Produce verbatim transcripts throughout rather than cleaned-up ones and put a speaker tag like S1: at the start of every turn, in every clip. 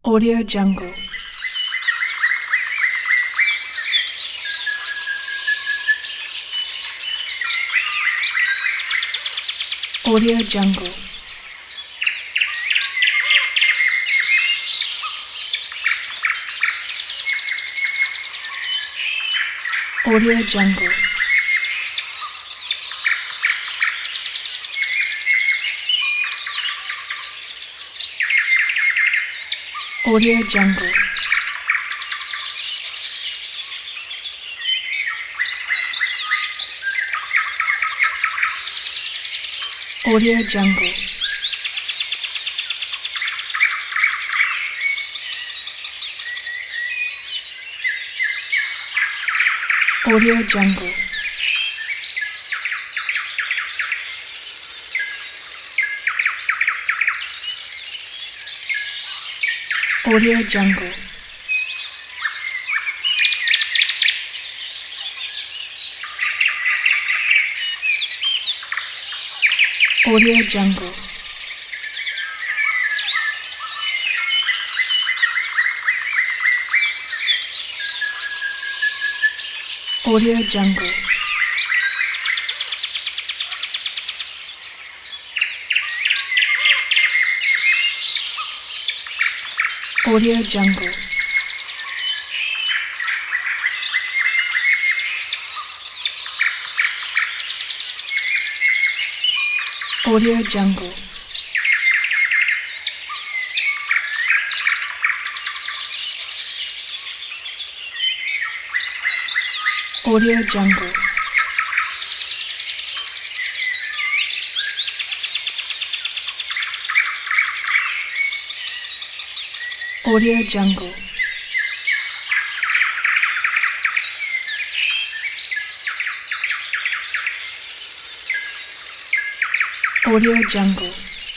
S1: Audio Jungle. Audio Jungle. Audio Jungle. Audio Jungle. Audio Jungle. Audio Jungle. Audio Jungle. Audio Jungle. Audio Jungle. Audio Jungle. Audio Jungle. Audio Jungle. Audio Jungle. Audio Jungle.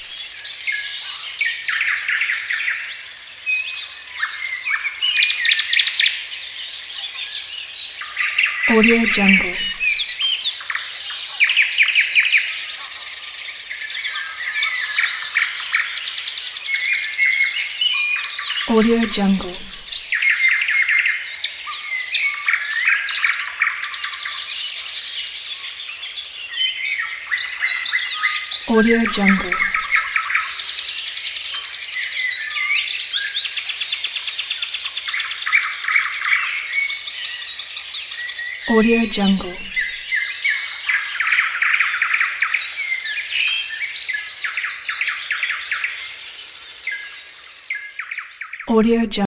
S1: Audio Jungle. Audio Jungle. Audio Jungle. Audio Jungle. Audio Jungle.